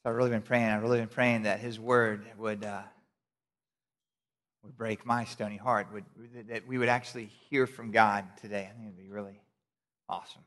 So I've really been praying. I've really been praying that His Word would break my stony heart. That we would actually hear from God today. I think it'd be really awesome.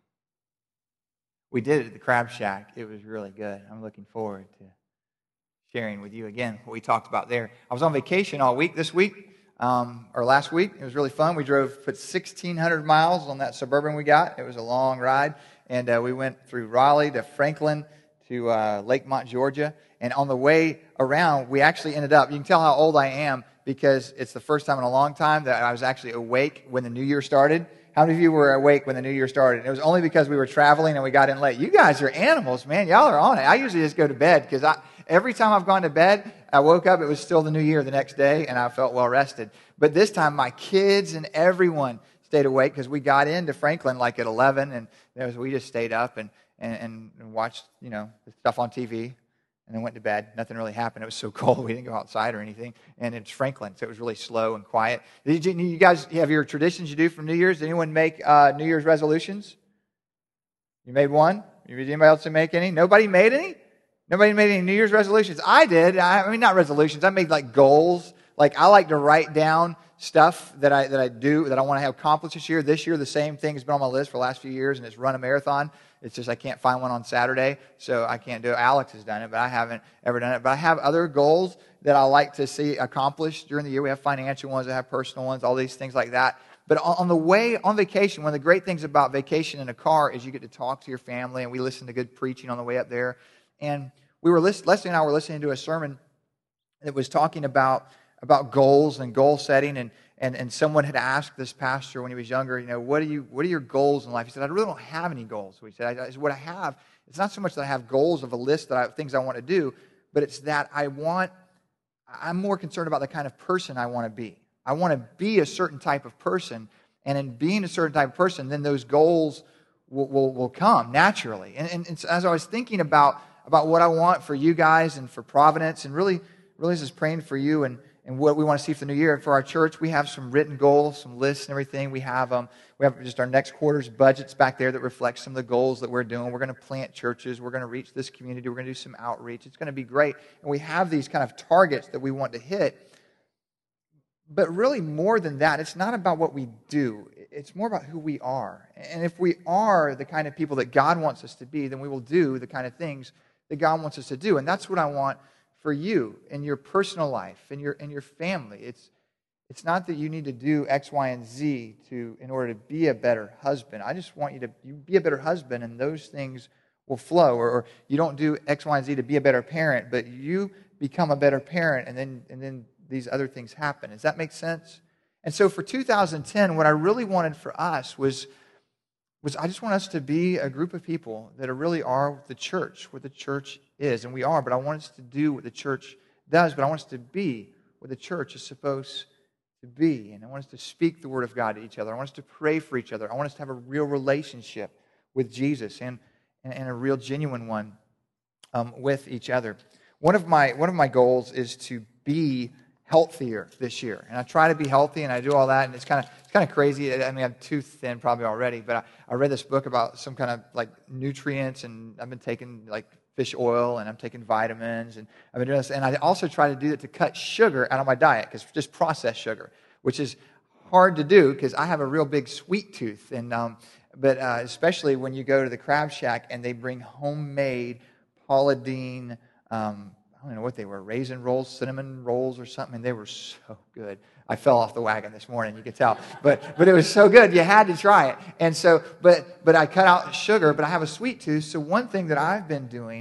We did it at the Crab Shack. It was really good. I'm looking forward to sharing with you again what we talked about there. I was on vacation all week this week, or last week. It was really fun. We put 1,600 miles on that Suburban we got. It was a long ride, and we went through Raleigh to Franklin to Lakemont, Georgia. And on the way around, we actually ended up, you can tell how old I am because it's the first time in a long time that I was actually awake when the new year started. How many of you were awake when the new year started? It was only because we were traveling and we got in late. You guys are animals, man. Y'all are on it. I usually just go to bed because every time I've gone to bed, I woke up, it was still the new year the next day, and I felt well rested. But this time, my kids and everyone stayed awake because we got into Franklin like at 11, and we just stayed up and watched, the stuff on TV, and then went to bed. Nothing really happened. It was so cold, we didn't go outside or anything. And it's Franklin, so it was really slow and quiet. You guys have your traditions you do from New Year's? Did anyone make New Year's resolutions? You made one? Did anybody else make any? Nobody made any? Nobody made any New Year's resolutions? I did. I mean, not resolutions. I made like goals. Like I like to write down stuff that I do, that I want to have accomplished this year. This year, the same thing has been on my list for the last few years, and it's run a marathon. It's just I can't find one on Saturday, so I can't do it. Alex has done it, but I haven't ever done it. But I have other goals that I like to see accomplished during the year. We have financial ones, I have personal ones, all these things like that. But on the way on vacation, one of the great things about vacation in a car is you get to talk to your family, and we listen to good preaching on the way up there. And Leslie and I were listening to a sermon that was talking about goals and goal setting, and someone had asked this pastor when he was younger, what are your goals in life? He said, I really don't have any goals. He said, what I have, it's not so much that I have goals of a list of things I want to do, but it's that I'm more concerned about the kind of person I want to be. I want to be a certain type of person, and in being a certain type of person, then those goals will come naturally. And as I was thinking about what I want for you guys and for Providence, and really just praying for you and what we want to see for the new year. And for our church, we have some written goals, some lists and everything. We have just our next quarter's budgets back there that reflect some of the goals that we're doing. We're going to plant churches. We're going to reach this community. We're going to do some outreach. It's going to be great. And we have these kind of targets that we want to hit. But really more than that, it's not about what we do. It's more about who we are. And if we are the kind of people that God wants us to be, then we will do the kind of things that God wants us to do. And that's what I want for you in your personal life, in your family. It's not that you need to do X, Y, and Z in order to be a better husband. I just want you to be a better husband, and those things will flow. Or you don't do X, Y, and Z to be a better parent, but you become a better parent, and then these other things happen. Does that make sense? And so for 2010, what I really wanted for us was I just want us to be a group of people that really are the church, what the church is. And we are, but I want us to do what the church does, but I want us to be what the church is supposed to be. And I want us to speak the Word of God to each other. I want us to pray for each other. I want us to have a real relationship with Jesus and a real genuine one with each other. One of my goals is to be healthier this year, and I try to be healthy, and I do all that, and it's kind of crazy. I mean, I'm too thin probably already, but I read this book about some kind of like nutrients, and I've been taking like fish oil, and I'm taking vitamins, and I've been doing this, and I also try to do it to cut sugar out of my diet, because just processed sugar, which is hard to do because I have a real big sweet tooth, and but especially when you go to the Crab Shack and they bring homemade Paula Deen. I don't know what they were, raisin rolls, cinnamon rolls or something, and they were so good. I fell off the wagon this morning, you could tell. But it was so good, you had to try it. And so, but I cut out sugar, but I have a sweet tooth, so one thing that I've been doing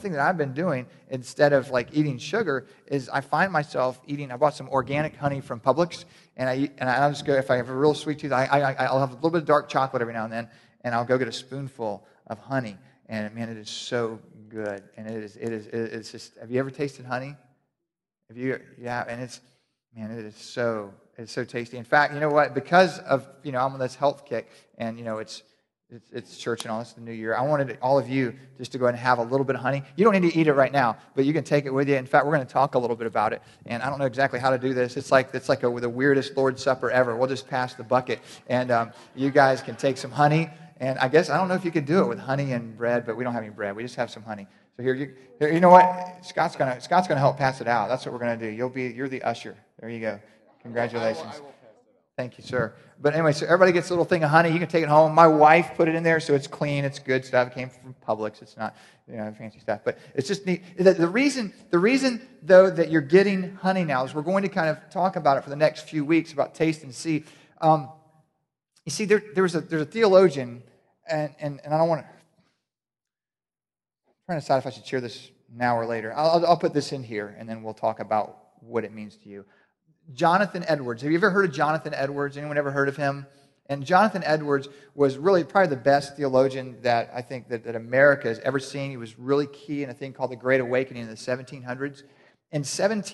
instead of like eating sugar is I find myself eating, I bought some organic honey from Publix, and I'll just go, if I have a real sweet tooth, I'll have a little bit of dark chocolate every now and then, and I'll go get a spoonful of honey. And man, it is so good. And it's just, have you ever tasted honey? Yeah, and it is so tasty. In fact, you know what? Because of, I'm on this health kick, and it's church and all this, the new year. I wanted all of you just to go ahead and have a little bit of honey. You don't need to eat it right now, but you can take it with you. In fact, we're going to talk a little bit about it. And I don't know exactly how to do this. It's like the weirdest Lord's Supper ever. We'll just pass the bucket, and you guys can take some honey. And I guess, I don't know if you could do it with honey and bread, but we don't have any bread. We just have some honey. So here, you know what? Scott's gonna help pass it out. That's what we're gonna do. You're the usher. There you go. Congratulations. Thank you, sir. But anyway, so everybody gets a little thing of honey. You can take it home. My wife put it in there, so it's clean. It's good stuff. It came from Publix. It's not, fancy stuff. But it's just neat. The reason, though, that you're getting honey now is we're going to kind of talk about it for the next few weeks about taste and see. You see, there's a theologian, and I don't want to. I'm trying to decide if I should share this now or later. I'll put this in here, and then we'll talk about what it means to you. Jonathan Edwards. Have you ever heard of Jonathan Edwards? Anyone ever heard of him? And Jonathan Edwards was really probably the best theologian that I think that America has ever seen. He was really key in a thing called the Great Awakening in the 1700s. In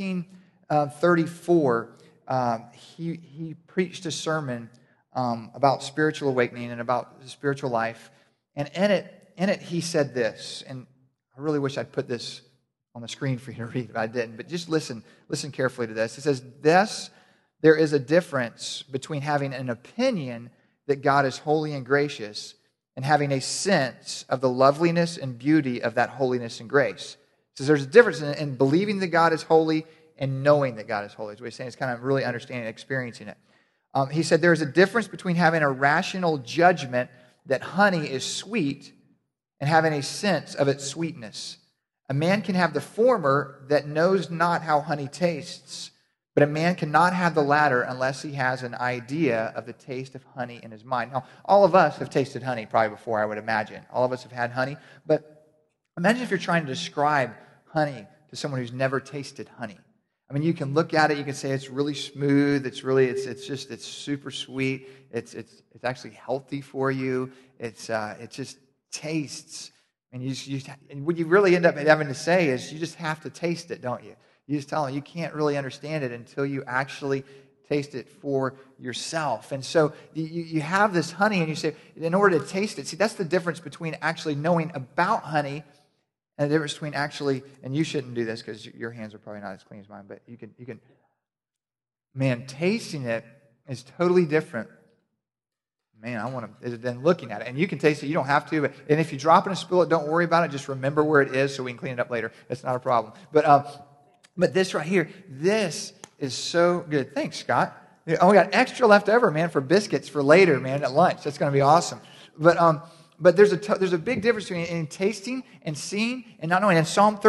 1734, he preached a sermon about spiritual awakening and about the spiritual life. And in it he said this, and I really wish I'd put this on the screen for you to read, but I didn't. But just listen carefully to this. It says, "Thus, there is a difference between having an opinion that God is holy and gracious and having a sense of the loveliness and beauty of that holiness and grace." It says there's a difference in believing that God is holy and knowing that God is holy. Is what he's saying. It's kind of really understanding and experiencing it. He said there is a difference between having a rational judgment that honey is sweet and having a sense of its sweetness. A man can have the former that knows not how honey tastes, but a man cannot have the latter unless he has an idea of the taste of honey in his mind. Now, all of us have tasted honey probably before, I would imagine. All of us have had honey, but imagine if you're trying to describe honey to someone who's never tasted honey. I mean, you can look at it, you can say it's really smooth, it's super sweet, it's actually healthy for you, it just tastes. And what you really end up having to say is you just have to taste it, don't you? You just tell them you can't really understand it until you actually taste it for yourself. And so you have this honey and you say, in order to taste it, see, that's the difference between actually knowing about honey and the difference between actually, and you shouldn't do this because your hands are probably not as clean as mine, but you can, man, tasting it is totally different. Man, I want to, then looking at it. And you can taste it, you don't have to. And if you drop it and spill it, don't worry about it. Just remember where it is so we can clean it up later. It's not a problem. But this right here, this is so good. Thanks, Scott. Oh, we got extra left over, man, for biscuits for later, man, at lunch. That's going to be awesome. But there's a big difference between tasting and seeing and not knowing. In Psalm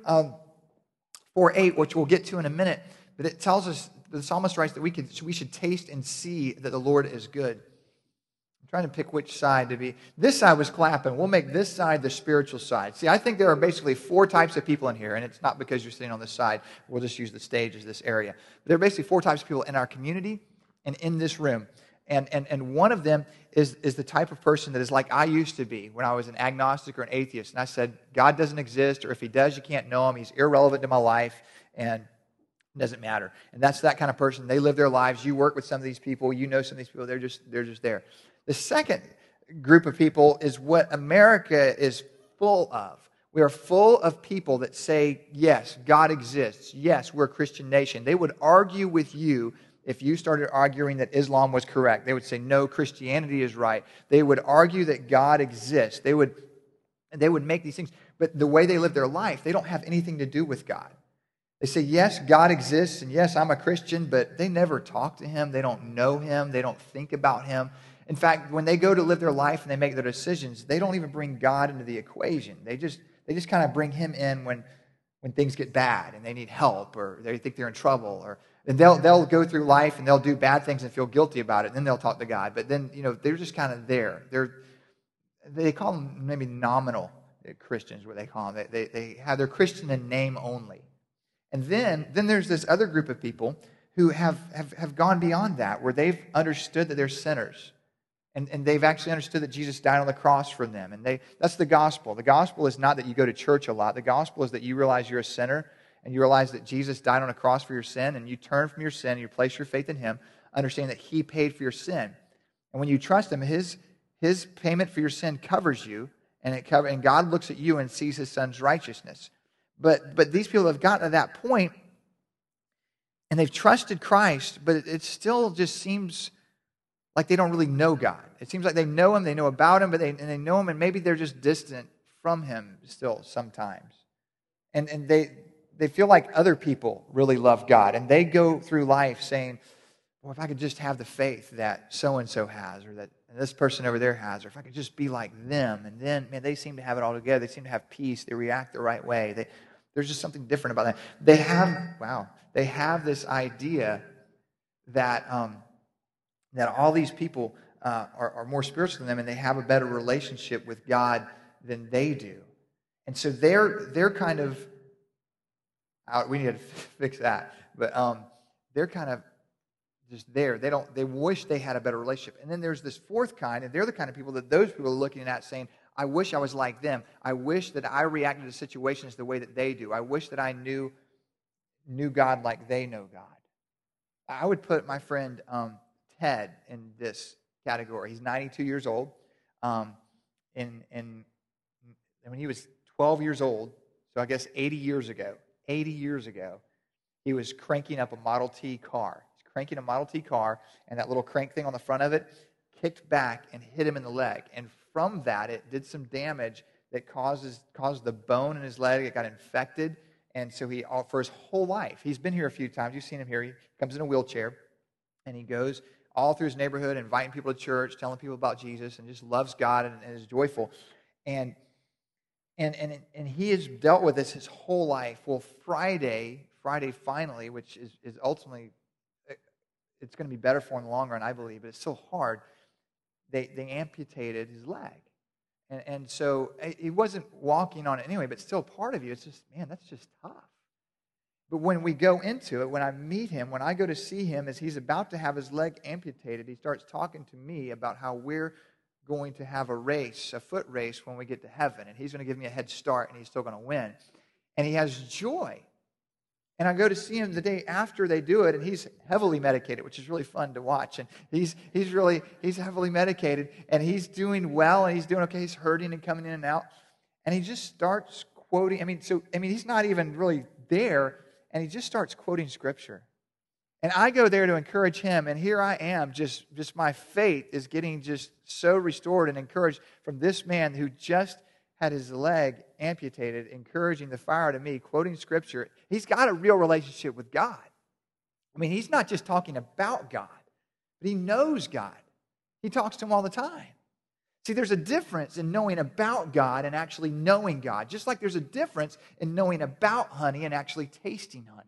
34:8, which we'll get to in a minute, but it tells us, the psalmist writes that we should taste and see that the Lord is good. Trying to pick which side to be. This side was clapping. We'll make this side the spiritual side. See, I think there are basically 4 types of people in here, and it's not because you're sitting on this side. We'll just use the stage as this area. But there are basically 4 types of people in our community and in this room. And one of them is the type of person that is like I used to be when I was an agnostic or an atheist. And I said, God doesn't exist, or if he does, you can't know him. He's irrelevant to my life, and it doesn't matter. And that's that kind of person. They live their lives. You work with some of these people. You know some of these people. They're just there. The second group of people is what America is full of. We are full of people that say, yes, God exists. Yes, we're a Christian nation. They would argue with you if you started arguing that Islam was correct. They would say, no, Christianity is right. They would argue that God exists. They would make these things. But the way they live their life, they don't have anything to do with God. They say, yes, God exists, and yes, I'm a Christian, but they never talk to him. They don't know him. They don't think about him. In fact, when they go to live their life and they make their decisions, they don't even bring God into the equation. They just kind of bring him in when things get bad and they need help or they think they're in trouble. And they'll go through life and they'll do bad things and feel guilty about it. And then they'll talk to God. But then, they're just kind of there. They call them maybe nominal Christians, what they call them. They're Christian in name only. And then there's this other group of people who have gone beyond that, where they've understood that they're sinners. And they've actually understood that Jesus died on the cross for them. And that's the gospel. The gospel is not that you go to church a lot. The gospel is that you realize you're a sinner and you realize that Jesus died on a cross for your sin, and you turn from your sin and you place your faith in him, understanding that he paid for your sin. And when you trust him, his payment for your sin covers you, and God looks at you and sees his son's righteousness. But these people have gotten to that point, and they've trusted Christ, but it still just seems like they don't really know God. It seems like they know him, they know about him, but they know him, and maybe they're just distant from him still sometimes. And they feel like other people really love God. And they go through life saying, well, if I could just have the faith that so-and-so has, or that this person over there has, or if I could just be like them. And then, man, they seem to have it all together. They seem to have peace. They react the right way. There's just something different about that. They have this idea that that all these people are more spiritual than them, and they have a better relationship with God than they do. And so they're kind of out. We need to fix that. But they're kind of just there. They wish they had a better relationship. And then there's this fourth kind, and they're the kind of people that those people are looking at saying, I wish I was like them. I wish that I reacted to situations the way that they do. I wish that I knew God like they know God. I would put my friend Ted in this category. He's 92 years old. And when he was 12 years old, so I guess 80 years ago, he was cranking up a Model T car. He's cranking a Model T car, and that little crank thing on the front of it kicked back and hit him in the leg. And from that, it did some damage that caused the bone in his leg. It got infected. And so for his whole life, he's been here a few times. You've seen him here. He comes in a wheelchair, and he goes all through his neighborhood, inviting people to church, telling people about Jesus, and just loves God and is joyful. And he has dealt with this his whole life. Well, Friday finally, which is ultimately, it's going to be better for him in the long run, I believe, but it's so hard. They amputated his leg. And so he wasn't walking on it anyway, but still part of you, it's just, man, that's just tough. But when we go into it, when I meet him, when I go to see him, as he's about to have his leg amputated, he starts talking to me about how we're going to have a foot race when we get to heaven. And he's going to give me a head start, and he's still going to win. And he has joy. And I go to see him the day after they do it, and he's heavily medicated, which is really fun to watch. And he's heavily medicated, and he's doing well, and he's doing okay. He's hurting and coming in and out. And he just starts quoting. He's not even really there, and he just starts quoting Scripture. And I go there to encourage him, and here I am, just my faith is getting just so restored and encouraged from this man who just had his leg amputated, encouraging the fire to me, quoting Scripture. He's got a real relationship with God. I mean, he's not just talking about God, but he knows God. He talks to him all the time. See, there's a difference in knowing about God and actually knowing God, just like there's a difference in knowing about honey and actually tasting honey.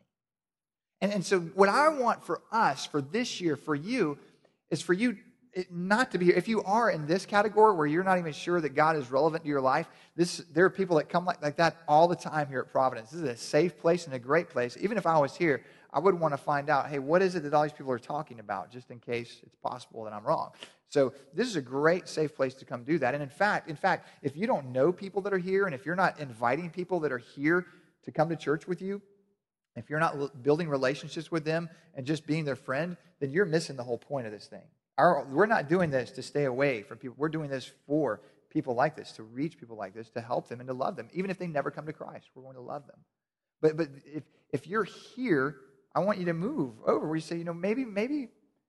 And so what I want for us, for this year, for you, is for you not to be here. If you are in this category where you're not even sure that God is relevant to your life, there are people that come like that all the time here at Providence. This is a safe place and a great place. Even if I was here, I would want to find out, hey, what is it that all these people are talking about, just in case it's possible that I'm wrong. So this is a great, safe place to come do that. And in fact, if you don't know people that are here, and if you're not inviting people that are here to come to church with you, if you're not building relationships with them and just being their friend, then you're missing the whole point of this thing. We're not doing this to stay away from people. We're doing this for people like this, to reach people like this, to help them and to love them. Even if they never come to Christ, we're going to love them. But if you're here, I want you to move over where you say, maybe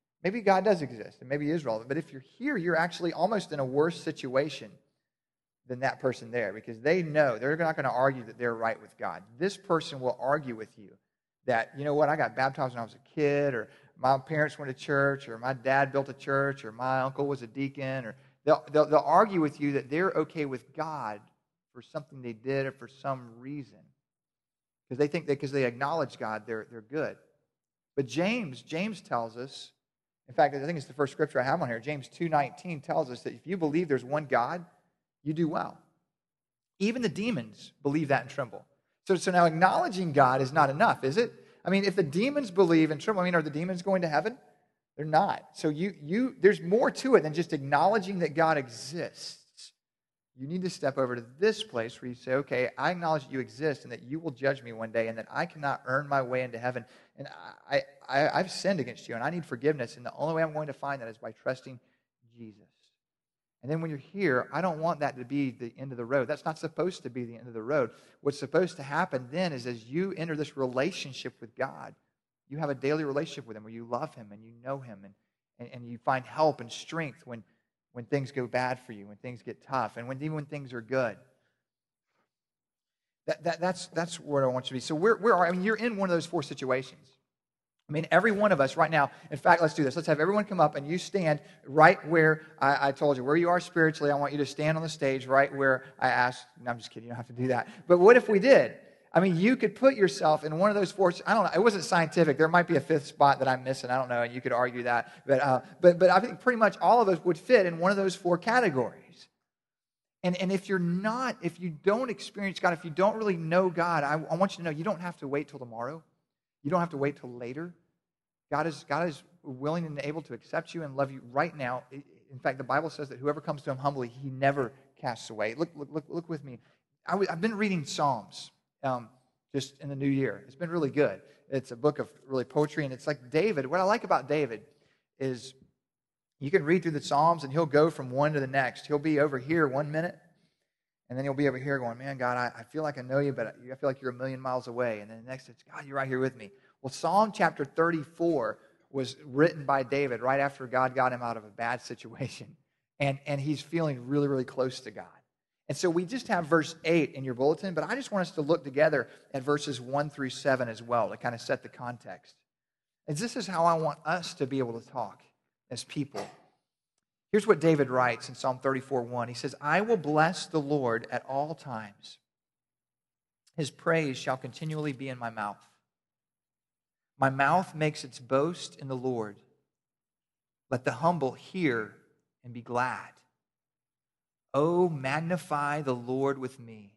God does exist and maybe He is relevant. But if you're here, you're actually almost in a worse situation than that person there, because they know they're not going to argue that they're right with God. This person will argue with you that, you know what, I got baptized when I was a kid, or my parents went to church, or my dad built a church, or my uncle was a deacon, or they'll argue with you that they're okay with God for something they did or for some reason, because they think that because they acknowledge God, they're good. But James tells us, in fact, I think it's the first scripture I have on here, James 2:19 tells us that if you believe there's one God, you do well. Even the demons believe that and tremble. So now acknowledging God is not enough, is it? I mean, if the demons believe and tremble, are the demons going to heaven? They're not. So there's more to it than just acknowledging that God exists. You need to step over to this place where you say, okay, I acknowledge that you exist and that you will judge me one day and that I cannot earn my way into heaven. And I've sinned against you and I need forgiveness. And the only way I'm going to find that is by trusting Jesus. And then when you're here, I don't want that to be the end of the road. That's not supposed to be the end of the road. What's supposed to happen then is as you enter this relationship with God, you have a daily relationship with Him where you love Him and you know Him and you find help and strength when things go bad for you, when things get tough, and even when things are good. That's where I want you to be. So you're in one of those four situations. I mean, every one of us right now, in fact, let's do this. Let's have everyone come up and you stand right where I told you, where you are spiritually. I want you to stand on the stage right where I asked. No, I'm just kidding. You don't have to do that. But what if we did? I mean, you could put yourself in one of those four. I don't know. It wasn't scientific. There might be a fifth spot that I'm missing. I don't know, and you could argue that. But I think pretty much all of us would fit in one of those four categories. And if you don't experience God, if you don't really know God, I want you to know you don't have to wait till tomorrow. You don't have to wait till later. God is willing and able to accept you and love you right now. In fact, the Bible says that whoever comes to him humbly, he never casts away. Look with me. I've been reading Psalms just in the new year. It's been really good. It's a book of really poetry, and it's like David. What I like about David is you can read through the Psalms, and he'll go from one to the next. He'll be over here 1 minute, and then he'll be over here going, man, God, I feel like I know you, but I feel like you're a million miles away. And then the next, it's, God, you're right here with me. Well, Psalm chapter 34 was written by David right after God got him out of a bad situation. And he's feeling really, really close to God. And so we just have verse 8 in your bulletin, but I just want us to look together at verses 1 through 7 as well to kind of set the context. And this is how I want us to be able to talk as people. Here's what David writes in Psalm 34:1. He says, I will bless the Lord at all times. His praise shall continually be in my mouth. My mouth makes its boast in the Lord. Let the humble hear and be glad. Oh, magnify the Lord with me,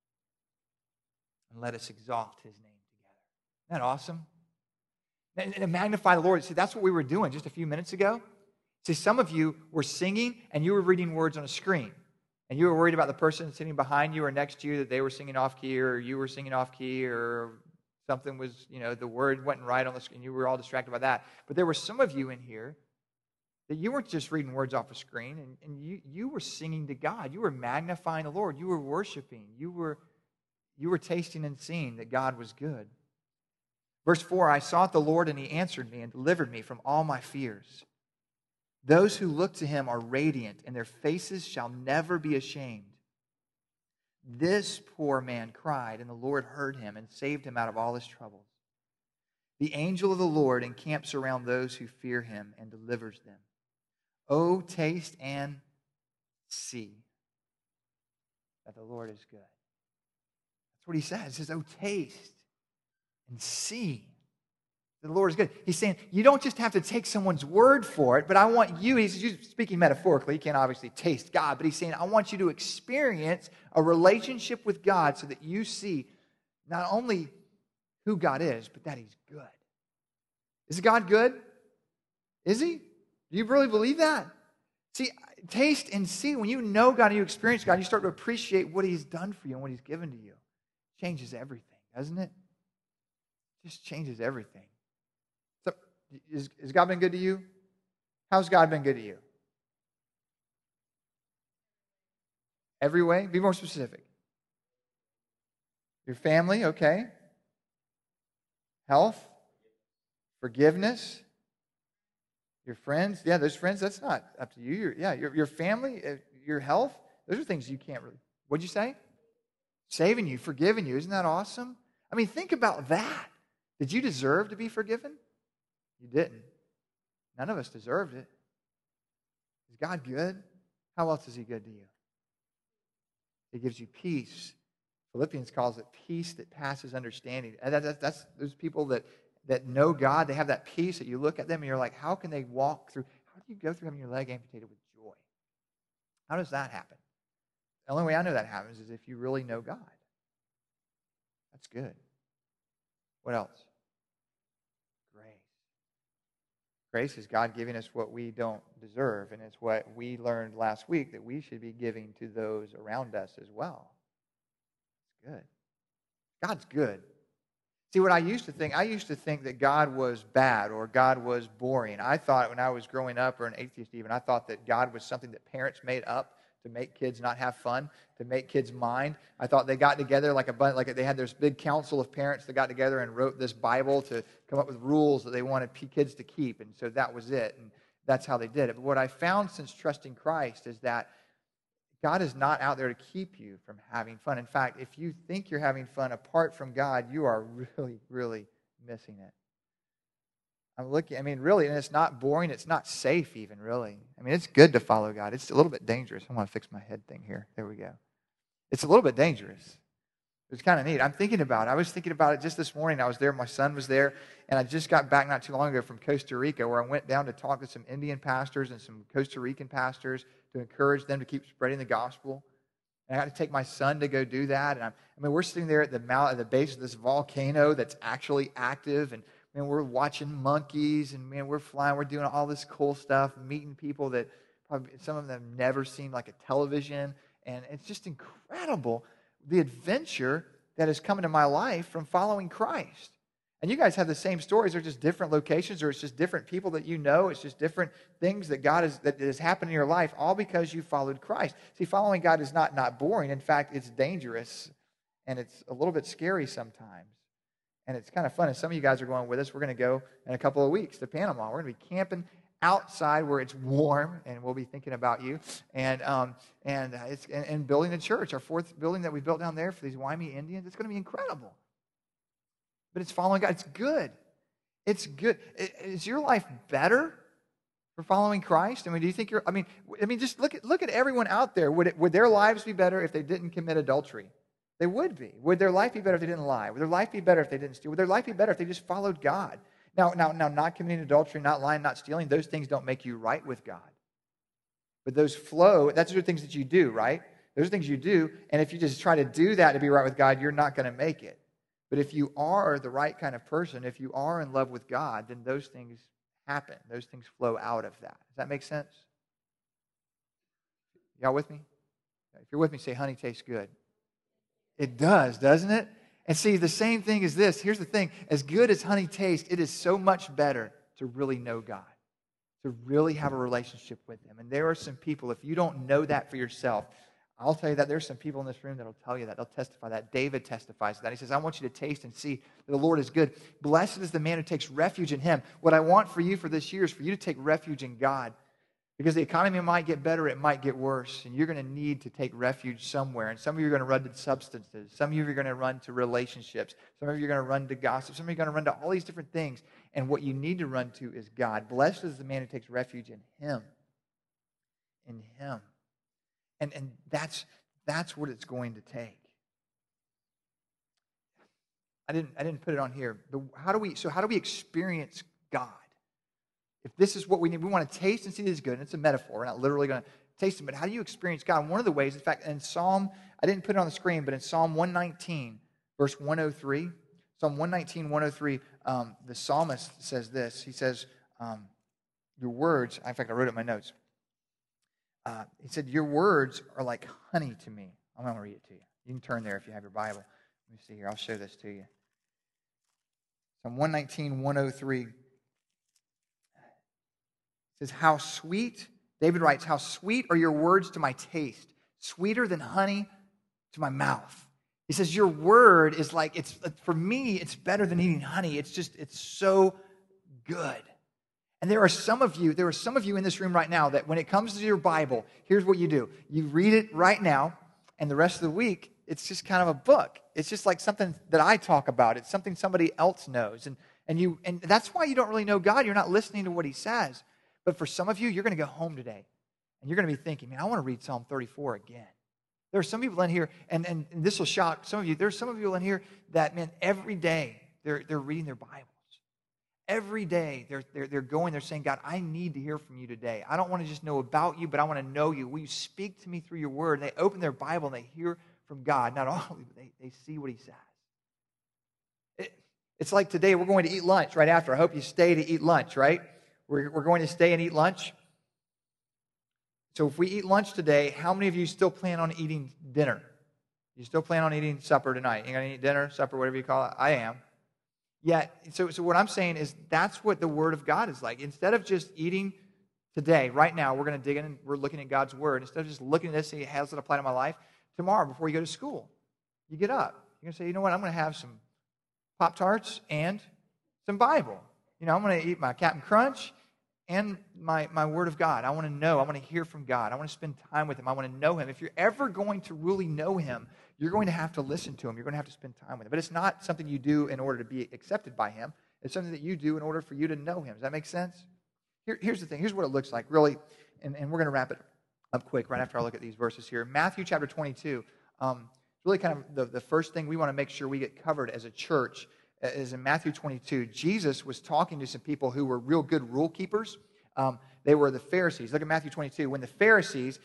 and let us exalt his name together. Isn't that awesome? And magnify the Lord. See, that's what we were doing just a few minutes ago. See, some of you were singing, and you were reading words on a screen. And you were worried about the person sitting behind you or next to you, that they were singing off key, or you were singing off key, or something was, the word wasn't right on the screen. You were all distracted by that. But there were some of you in here that you weren't just reading words off a screen, and you were singing to God. You were magnifying the Lord. You were worshiping. You were tasting and seeing that God was good. Verse 4, I sought the Lord, and he answered me and delivered me from all my fears. Those who look to him are radiant, and their faces shall never be ashamed. This poor man cried, and the Lord heard him and saved him out of all his troubles. The angel of the Lord encamps around those who fear him and delivers them. Oh, taste and see that the Lord is good. That's what he says. He says, oh, taste and see that the Lord is good. He's saying, you don't just have to take someone's word for it, but I want you, he's speaking metaphorically, you can't obviously taste God, but he's saying, I want you to experience a relationship with God so that you see not only who God is, but that he's good. Is God good? Is he? Do you really believe that? See, taste and see. When you know God and you experience God, you start to appreciate what he's done for you and what he's given to you. It changes everything, doesn't it? It just changes everything. So, has God been good to you? How's God been good to you? Every way? Be more specific. Your family, okay. Health, forgiveness, your friends. Yeah, those friends, that's not up to you. Your family, your health, those are things you can't really. What'd you say? Saving you, forgiving you. Isn't that awesome? I mean, think about that. Did you deserve to be forgiven? You didn't. None of us deserved it. Is God good? How else is he good to you? He gives you peace. Philippians calls it peace that passes understanding. And that's those people that know God, they have that peace that you look at them and you're like, how can they walk through? How do you go through having your leg amputated with joy? How does that happen? The only way I know that happens is if you really know God. That's good. What else? Grace. Grace is God giving us what we don't deserve, and it's what we learned last week that we should be giving to those around us as well. It's good. God's good. See, what I used to think that God was bad or God was boring. I thought when I was growing up, or an atheist even, I thought that God was something that parents made up to make kids not have fun, to make kids mind. I thought they got together like they had this big council of parents that got together and wrote this Bible to come up with rules that they wanted kids to keep, and so that was it, and that's how they did it. But what I found since trusting Christ is that God is not out there to keep you from having fun. In fact, if you think you're having fun apart from God, you are really, really missing it. Really, and it's not boring. It's not safe even, really. It's good to follow God. It's a little bit dangerous. I want to fix my head thing here. There we go. It's a little bit dangerous. It's kind of neat. I was thinking about it just this morning. I was there. My son was there. And I just got back not too long ago from Costa Rica, where I went down to talk to some Indian pastors and some Costa Rican pastors to encourage them to keep spreading the gospel. And I got to take my son to go do that. And we're sitting there at the base of this volcano that's actually active. And we're watching monkeys. And we're flying. We're doing all this cool stuff, meeting people that probably some of them never seen like a television. And it's just incredible, the adventure that has come into my life from following Christ. And you guys have the same stories. They're just different locations, or it's just different people that you know. It's just different things that has happened in your life, all because you followed Christ. See, following God is not boring. In fact, it's dangerous, and it's a little bit scary sometimes. And it's kind of fun. And some of you guys are going with us. We're going to go in a couple of weeks to Panama. We're going to be camping outside where it's warm, and we'll be thinking about you, and building a church, our fourth building that we built down there for these Waimea Indians. It's going to be incredible. But it's following God. It's good. It's good. Is your life better for following Christ? Do you think you're? Just look at everyone out there. Would their lives be better if they didn't commit adultery? They would be. Would their life be better if they didn't lie? Would their life be better if they didn't steal? Would their life be better if they just followed God? Now, not committing adultery, not lying, not stealing, those things don't make you right with God. But those flow, that's the things that you do, right? Those are things you do, and if you just try to do that to be right with God, you're not going to make it. But if you are the right kind of person, if you are in love with God, then those things happen. Those things flow out of that. Does that make sense? Y'all with me? If you're with me, say, honey tastes good. It does, doesn't it? And see, the same thing is this. Here's the thing. As good as honey tastes, it is so much better to really know God, to really have a relationship with Him. And there are some people, if you don't know that for yourself, I'll tell you that there's some people in this room that will tell you that. They'll testify that. David testifies to that. He says, I want you to taste and see that the Lord is good. Blessed is the man who takes refuge in Him. What I want for you for this year is for you to take refuge in God. Because the economy might get better, it might get worse, and you're going to need to take refuge somewhere. And some of you are going to run to substances. Some of you are going to run to relationships. Some of you are going to run to gossip. Some of you are going to run to all these different things. And what you need to run to is God. Blessed is the man who takes refuge in Him. In Him. And that's what it's going to take. I didn't put it on here. But how do we experience God? If this is what we need, we want to taste and see this good. And it's a metaphor. We're not literally going to taste it, but how do you experience God? And one of the ways, in fact, in Psalm, I didn't put it on the screen, but in Psalm 119, verse 103, Psalm 119, 103, the psalmist says this. He says, your words, in fact, I wrote it in my notes. He said, your words are like honey to me. I'm going to read it to you. You can turn there if you have your Bible. Let me see here. I'll show this to you. Psalm 119, 103. It says, how sweet, David writes, how sweet are your words to my taste, sweeter than honey to my mouth. He says, your word is like, for me, it's better than eating honey. It's so good. And there are some of you in this room right now that when it comes to your Bible, here's what you do. You read it right now, and the rest of the week, it's just kind of a book. It's just like something that I talk about. It's something somebody else knows. And that's why you don't really know God. You're not listening to what He says. But for some of you, you're going to go home today, and you're going to be thinking, man, I want to read Psalm 34 again. There are some people in here, and this will shock some of you. There's some of you in here that, man, every day they're reading their Bibles. Every day they're saying, God, I need to hear from you today. I don't want to just know about you, but I want to know you. Will you speak to me through your word? And they open their Bible and they hear from God. Not all, but they see what He says. It's like today we're going to eat lunch right after. I hope you stay to eat lunch, right? We're going to stay and eat lunch. So if we eat lunch today, how many of you still plan on eating dinner? You still plan on eating supper tonight? You going to eat dinner, supper, whatever you call it? I am. Yeah, so what I'm saying is that's what the Word of God is like. Instead of just eating today, right now, we're going to dig in and we're looking at God's Word. Instead of just looking at this and saying, how does it apply to my life? Tomorrow, before you go to school, you get up. You're going to say, you know what, I'm going to have some Pop-Tarts and some Bible. I'm going to eat my Captain Crunch and my Word of God. I want to know. I want to hear from God. I want to spend time with Him. I want to know Him. If you're ever going to really know Him, you're going to have to listen to Him. You're going to have to spend time with Him. But it's not something you do in order to be accepted by Him. It's something that you do in order for you to know Him. Does that make sense? Here's the thing. Here's what it looks like, really, and we're going to wrap it up quick right after I look at these verses here. Matthew chapter 22, really kind of the first thing we want to make sure we get covered as a church is in Matthew 22. Jesus was talking to some people who were real good rule keepers. They were the Pharisees. Look at Matthew 22. When the Pharisees,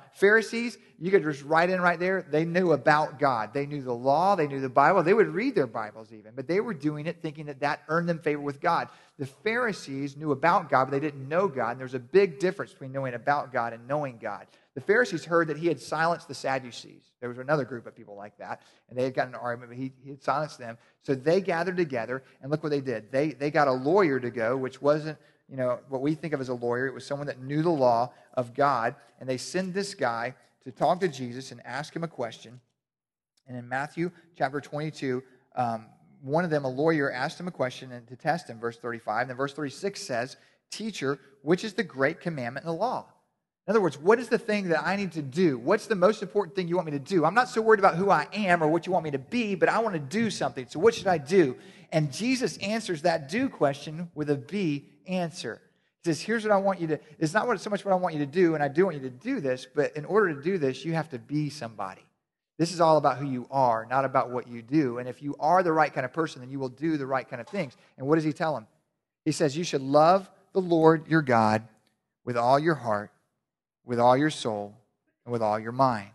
you could just write in right there, they knew about God. They knew the law. They knew the Bible. They would read their Bibles even, but they were doing it thinking that earned them favor with God. The Pharisees knew about God, but they didn't know God, and there's a big difference between knowing about God and knowing God. The Pharisees heard that He had silenced the Sadducees. There was another group of people like that, and they had gotten an argument, but he had silenced them. So they gathered together, and look what they did. They got a lawyer to go, which wasn't what we think of as a lawyer. It was someone that knew the law of God, and they send this guy to talk to Jesus and ask Him a question. And in Matthew chapter 22, one of them, a lawyer, asked Him a question and to test Him, verse 35. And then verse 36 says, "Teacher, which is the great commandment in the law?" In other words, what is the thing that I need to do? What's the most important thing you want me to do? I'm not so worried about who I am or what you want me to be, but I want to do something. So what should I do? And Jesus answers that do question with a be answer. He says, here's what I want you to, it's not so much what I want you to do, and I do want you to do this, but in order to do this, you have to be somebody. This is all about who you are, not about what you do. And if you are the right kind of person, then you will do the right kind of things. And what does He tell him? He says, you should love the Lord your God with all your heart, with all your soul, and with all your mind.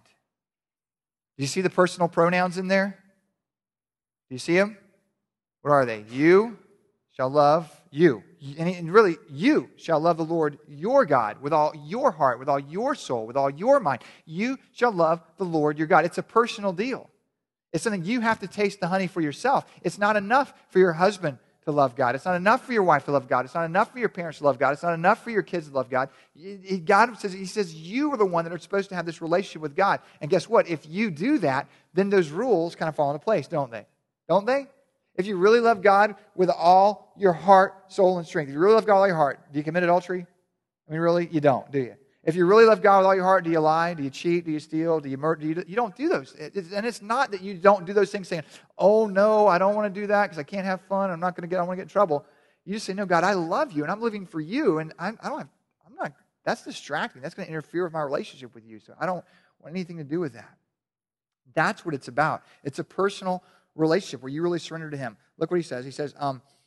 Do you see the personal pronouns in there? Do you see them? What are they? You shall love you. And really, you shall love the Lord your God with all your heart, with all your soul, with all your mind. You shall love the Lord your God. It's a personal deal. It's something you have to taste the honey for yourself. It's not enough for your husband to love God. It's not enough for your wife to love God. It's not enough for your parents to love God. It's not enough for your kids to love God. God says, He says, you are the one that are supposed to have this relationship with God. And guess what? If you do that, then those rules kind of fall into place, don't they? Don't they? If you really love God with all your heart, soul, and strength, if you really love God with all your heart, do you commit adultery? I mean, really? You don't, do you? If you really love God with all your heart, do you lie? Do you cheat? Do you steal? Do you murder? You don't do those. And it's not that you don't do those things saying, oh, no, I don't want to do that because I can't have fun. I want to get in trouble. You just say, no, God, I love you and I'm living for you. And I'm not, that's distracting. That's going to interfere with my relationship with you. So I don't want anything to do with that. That's what it's about. It's a personal relationship where you really surrender to Him. Look what He says. He says,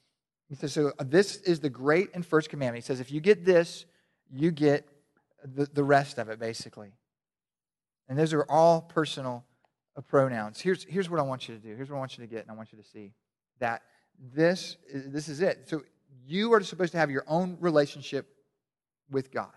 so this is the great and first commandment. He says, if you get this, you get the rest of it, basically. And those are all personal pronouns. Here's what I want you to do. Here's what I want you to get, and I want you to see that this is it. So you are supposed to have your own relationship with God.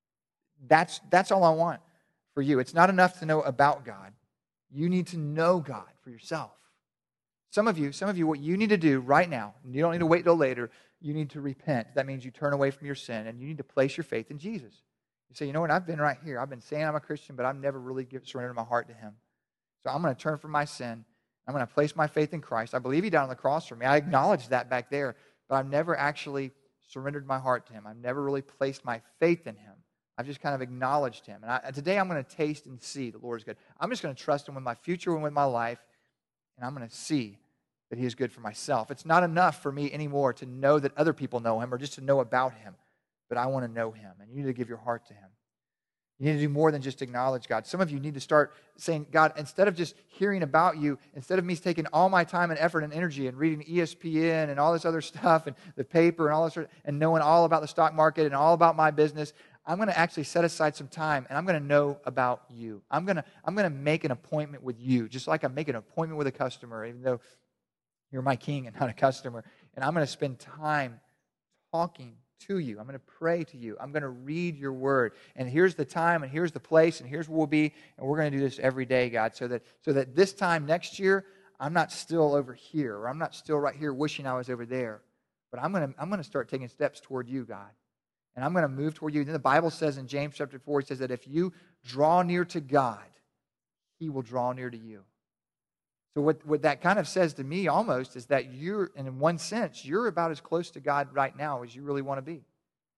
That's all I want for you. It's not enough to know about God. You need to know God for yourself. Some of you, what you need to do right now, and you don't need to wait till later, you need to repent. That means you turn away from your sin, and you need to place your faith in Jesus. You say, you know what, I've been right here. I've been saying I'm a Christian, but I've never really surrendered my heart to Him. So I'm going to turn from my sin. I'm going to place my faith in Christ. I believe He died on the cross for me. I acknowledge that back there, but I've never actually surrendered my heart to Him. I've never really placed my faith in Him. I've just kind of acknowledged Him. And today I'm going to taste and see the Lord is good. I'm just going to trust Him with my future and with my life, and I'm going to see that He is good for myself. It's not enough for me anymore to know that other people know Him or just to know about Him, but I want to know Him, and you need to give your heart to Him. You need to do more than just acknowledge God. Some of you need to start saying, God, instead of just hearing about you, instead of me taking all my time and effort and energy and reading ESPN and all this other stuff and the paper and all this and knowing all about the stock market and all about my business, I'm going to actually set aside some time and I'm going to know about you. I'm going to make an appointment with you, just like I'm making an appointment with a customer, even though you're my king and not a customer. And I'm going to spend time talking to you. I'm going to pray to you. I'm going to read your word. And here's the time, and here's the place, and here's where we'll be. And we're going to do this every day, God, so that this time next year, I'm not still over here, or I'm not still right here wishing I was over there. But I'm going to start taking steps toward you, God. And I'm going to move toward you. And then the Bible says in James chapter 4, it says that if you draw near to God, He will draw near to you. So what that kind of says to me almost is that you're, and in one sense, you're about as close to God right now as you really want to be.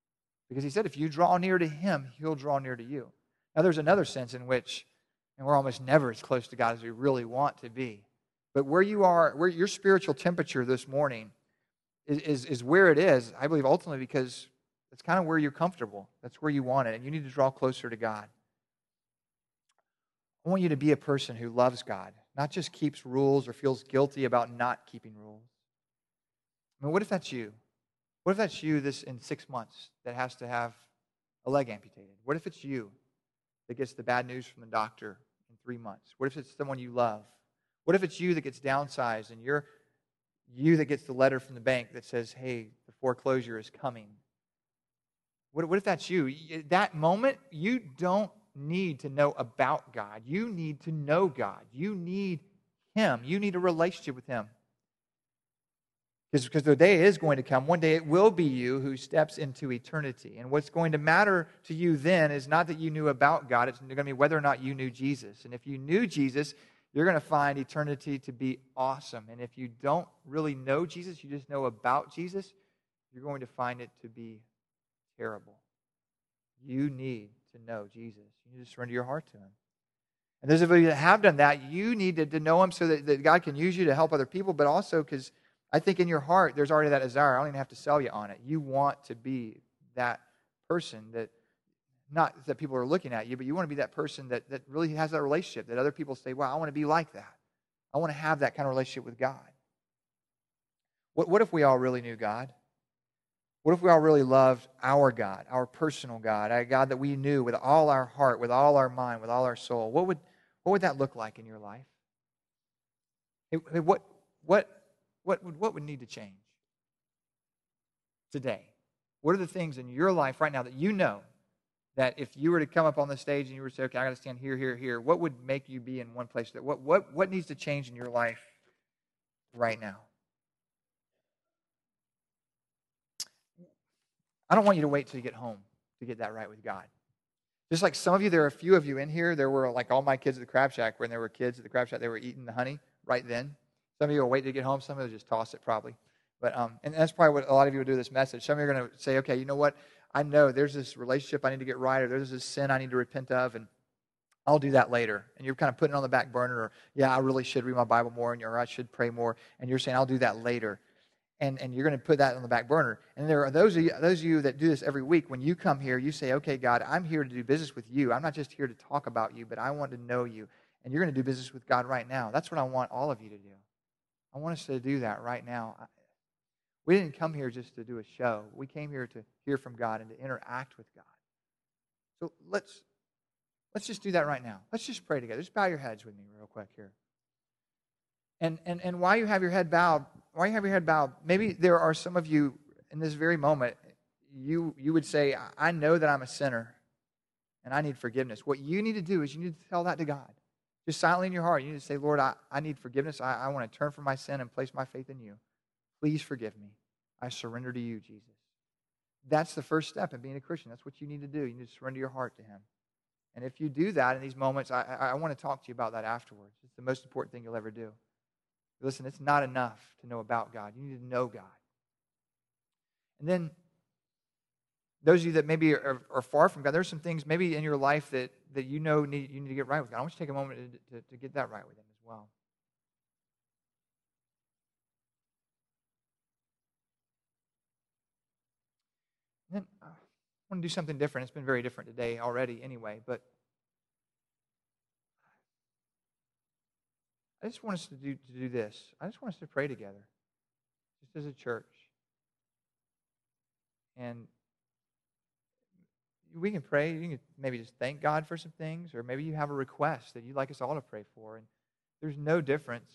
Because he said if you draw near to him, he'll draw near to you. Now, there's another sense in which, and we're almost never as close to God as we really want to be. But where you are, where your spiritual temperature this morning is where it is, I believe, ultimately because it's kind of where you're comfortable. That's where you want it, and you need to draw closer to God. I want you to be a person who loves God, not just keeps rules or feels guilty about not keeping rules. I mean, what if that's you? What if that's you in 6 months that has to have a leg amputated? What if it's you that gets the bad news from the doctor in 3 months? What if it's someone you love? What if it's you that gets downsized and you're you that gets the letter from the bank that says, hey, the foreclosure is coming? What if that's you? That moment, you don't need to know about God. You need to know God. You need him. You need a relationship with him. Because the day is going to come. One day it will be you who steps into eternity. And what's going to matter to you then is not that you knew about God. It's going to be whether or not you knew Jesus. And if you knew Jesus, you're going to find eternity to be awesome. And if you don't really know Jesus, you just know about Jesus, you're going to find it to be terrible. You need to know Jesus. You need to surrender your heart to him. And those of you that have done that, you need to know him so that God can use you to help other people, but also because I think in your heart, there's already that desire. I don't even have to sell you on it. You want to be that person that, not that people are looking at you, but you want to be that person that really has that relationship, that other people say, wow, I want to be like that. I want to have that kind of relationship with God. What if we all really knew God? What if we all really loved our God, our personal God, a God that we knew with all our heart, with all our mind, with all our soul? What would that look like in your life? What would need to change today? What are the things in your life right now that you know that if you were to come up on the stage and you were to say, okay, I got to stand here, here, here, what would make you be in one place? What needs to change in your life right now? I don't want you to wait till you get home to get that right with God. Just like some of you, there are a few of you in here, there were like all my kids at the Crab Shack, when there were kids at the Crab Shack, they were eating the honey right then. Some of you will wait to get home. Some of you will just toss it probably. But and that's probably what a lot of you will do with this message. Some of you are going to say, okay, you know what? I know there's this relationship I need to get right, or there's this sin I need to repent of, and I'll do that later. And you're kind of putting it on the back burner, or yeah, I really should read my Bible more, or I should pray more. And you're saying, I'll do that later. And you're going to put that on the back burner. And there are those of you that do this every week. When you come here, you say, okay, God, I'm here to do business with you. I'm not just here to talk about you, but I want to know you. And you're going to do business with God right now. That's what I want all of you to do. I want us to do that right now. We didn't come here just to do a show. We came here to hear from God and to interact with God. So let's just do that right now. Let's just pray together. Just bow your heads with me real quick here. And while you have your head bowed, maybe there are some of you in this very moment, you would say, I know that I'm a sinner and I need forgiveness. What you need to do is you need to tell that to God. Just silently in your heart, you need to say, Lord, I need forgiveness. I want to turn from my sin and place my faith in you. Please forgive me. I surrender to you, Jesus. That's the first step in being a Christian. That's what you need to do. You need to surrender your heart to him. And if you do that in these moments, I want to talk to you about that afterwards. It's the most important thing you'll ever do. Listen, it's not enough to know about God. You need to know God. And then, those of you that maybe are far from God, there's some things maybe in your life that you know you need to get right with God. I want you to take a moment to get that right with him as well. And then I want to do something different. It's been very different today already anyway, but I just want us to do this. I just want us to pray together, just as a church. And we can pray. You can maybe just thank God for some things, or maybe you have a request that you'd like us all to pray for. And there's no difference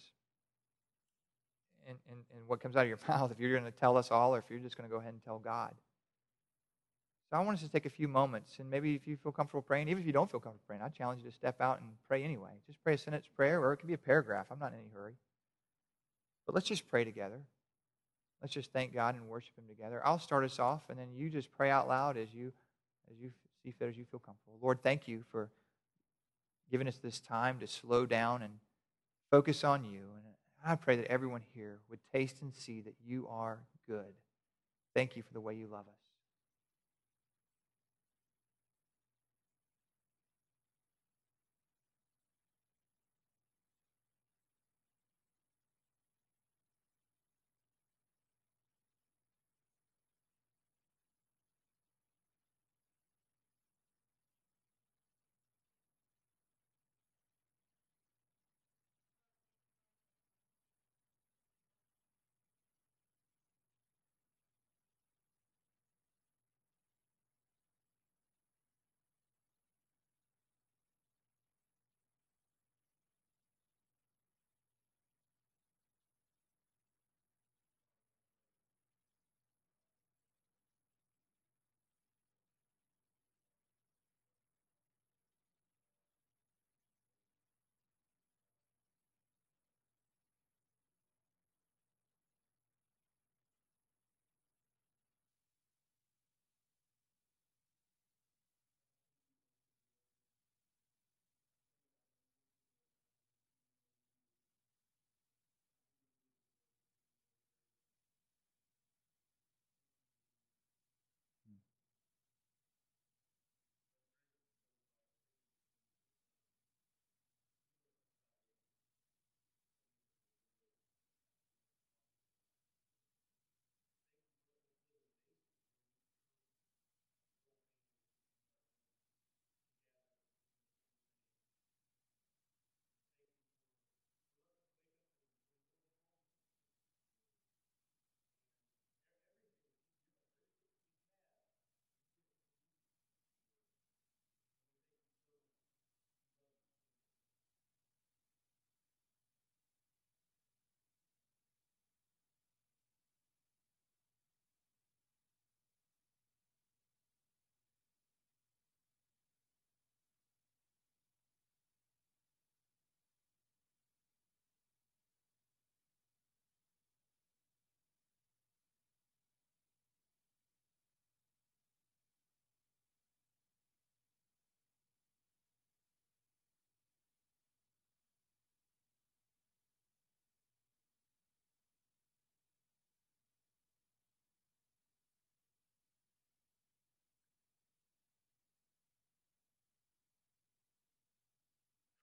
in what comes out of your mouth if you're going to tell us all, or if you're just going to go ahead and tell God. So I want us to take a few moments, and maybe if you feel comfortable praying, even if you don't feel comfortable praying, I challenge you to step out and pray anyway. Just pray a sentence prayer, or it can be a paragraph. I'm not in any hurry. But let's just pray together. Let's just thank God and worship him together. I'll start us off, and then you just pray out loud as you see fit, as you feel comfortable. Lord, thank you for giving us this time to slow down and focus on you. And I pray that everyone here would taste and see that you are good. Thank you for the way you love us.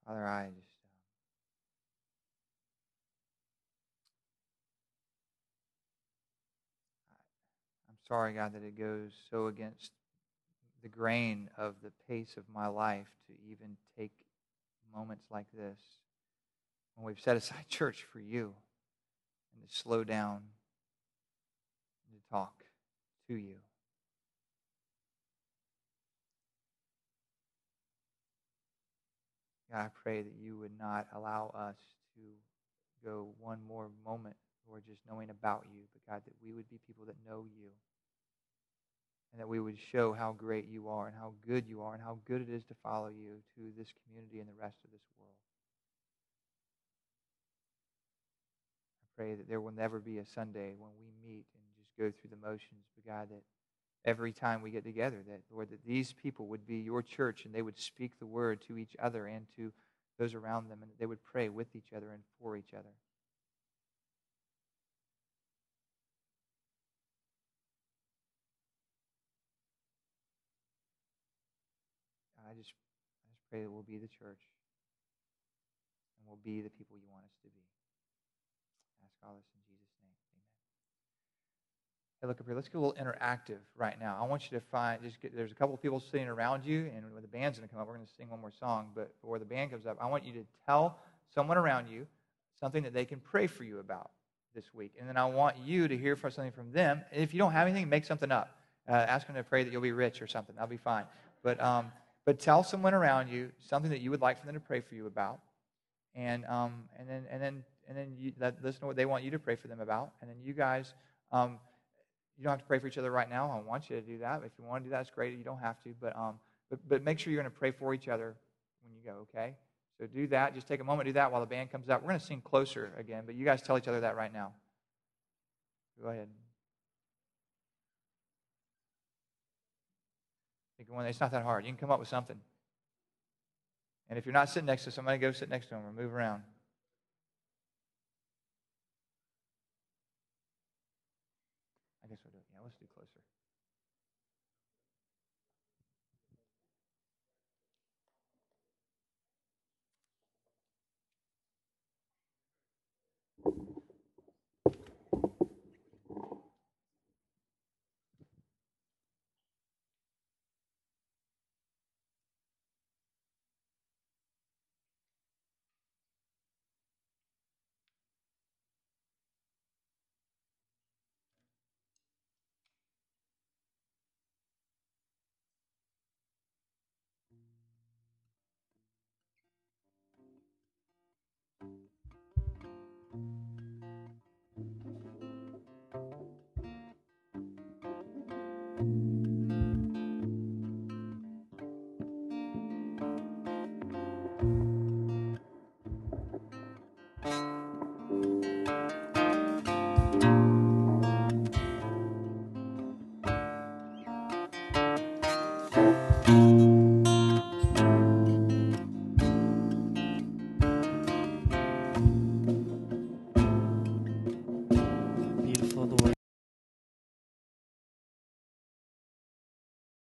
Father, I'm sorry, God, that it goes so against the grain of the pace of my life to even take moments like this when we've set aside church for you and to slow down and to talk to you. God, I pray that you would not allow us to go one more moment, Lord, just knowing about you, but God, that we would be people that know you and that we would show how great you are and how good you are and how good it is to follow you to this community and the rest of this world. I pray that there will never be a Sunday when we meet and just go through the motions, but God, that every time we get together, that, Lord, that these people would be your church and they would speak the word to each other and to those around them, and that they would pray with each other and for each other. I just pray that we'll be the church and we'll be the people you want us to be. I ask all this in Jesus' name. Amen. Hey, look up here. Let's get a little interactive right now. I want you to there's a couple of people sitting around you, and when the band's going to come up, we're going to sing one more song. But before the band comes up, I want you to tell someone around you something that they can pray for you about this week. And then I want you to hear something from them. And if you don't have anything, make something up. Ask them to pray that you'll be rich or something. That'll be fine. But tell someone around you something that you would like for them to pray for you about, and then you listen to what they want you to pray for them about, and then you guys, you don't have to pray for each other right now. I want you to do that. If you want to do that, it's great. You don't have to, but make sure you're going to pray for each other when you go. Okay, so do that. Just take a moment, do that while the band comes up. We're going to sing Closer again, but you guys tell each other that right now. Go ahead. It's not that hard. You can come up with something. And if you're not sitting next to somebody, go sit next to them or move around. I guess we'll do it. Yeah, let's do Closer.